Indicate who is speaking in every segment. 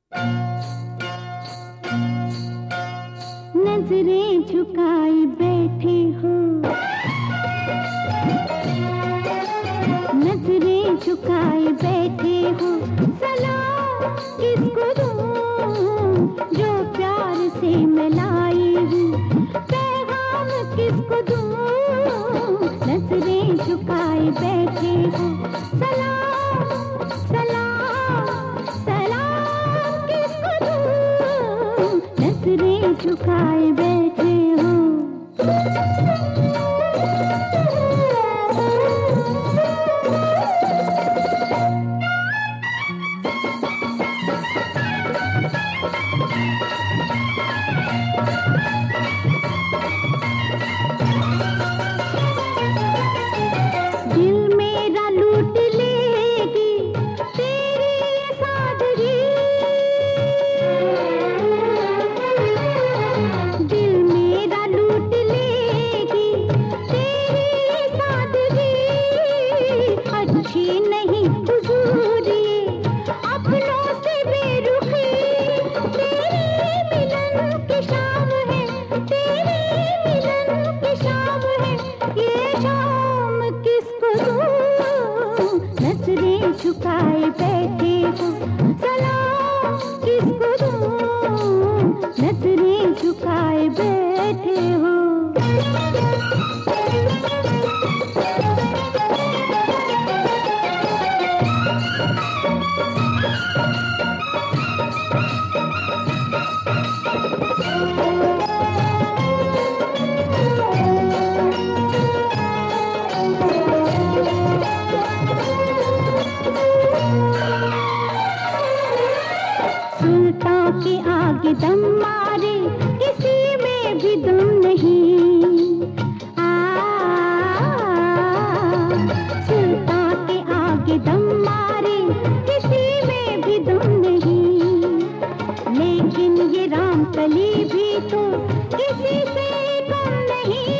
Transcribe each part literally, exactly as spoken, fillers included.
Speaker 1: नजरें झुकाए बैठे हो, नजरें झुकाए बैठे हो, सलाम किसको दूं जो प्यार से मैं लाई हूँ, पैगाम किसको दूं, नजरें झुकाए बैठे हो, सलाम सलाम सलाम किसको दूं, नजरें झुकाए बैठे हो। दिल मेरा लूट लेगी तेरी ये सादगी, दिल मेरा लूट लेगी तेरी ये सादगी, अच्छी नहीं हुजूर ये अपनों से बेरुखी, तेरे मिलन की शाम है, तेरे मिलन की शाम है, ये शाम किसको दूं, नजरें झुकाए बैठे हो, सलाम किसको दूं, नजरें झुकाए बैठे हो। सुल्तान के आगे दम मारे किसी में भी दम नहीं, आ सुल्तान के आगे दम मारे किसी में भी दम नहीं, लेकिन ये राम कली भी तो किसी से कम नहीं,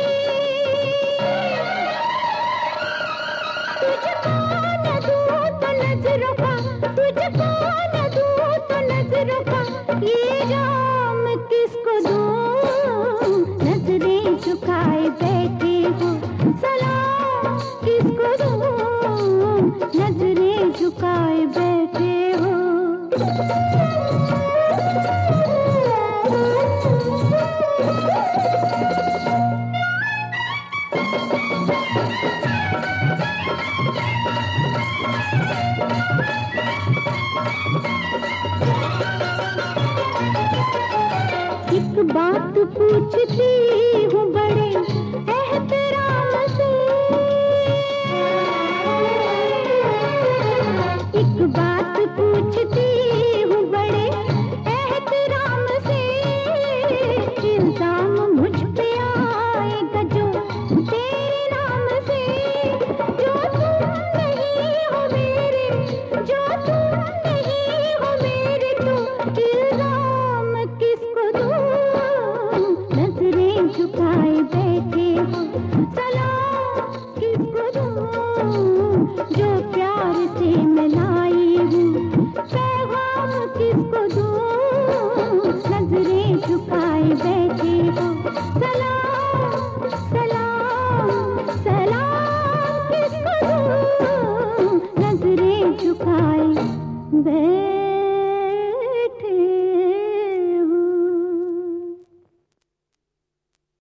Speaker 1: तुझको न दूं तो नजरों का, तुझको न दूं तो नजरों का, ये जाम किसको दूं, नजरें झुकाए बैठे हो, सलाम किसको दूं, नजरें झुकाए बैठे हो। एक बात पूछती हूँ बड़े एहतराम से, एक बात पूछती हूँ बड़े एहतराम से, इल्जाम मुझ पे आएगा जो तेरे नाम से, जो तुम नहीं हो मेरे, जो तुम